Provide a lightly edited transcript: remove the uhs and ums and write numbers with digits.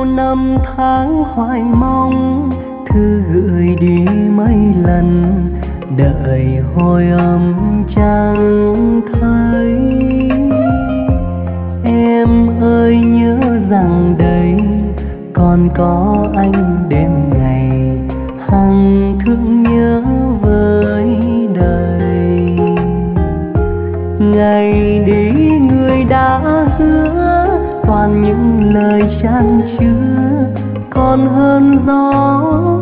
năm tháng hoài mong, thư gửi đi mấy lần, đợi hồi âm chẳng thấy. Em ơi nhớ rằng đây còn có anh đêm ngày, hằng thương nhớ với đời. Ngày đi người đã hứa toàn những lời chan chứa, còn hơn gió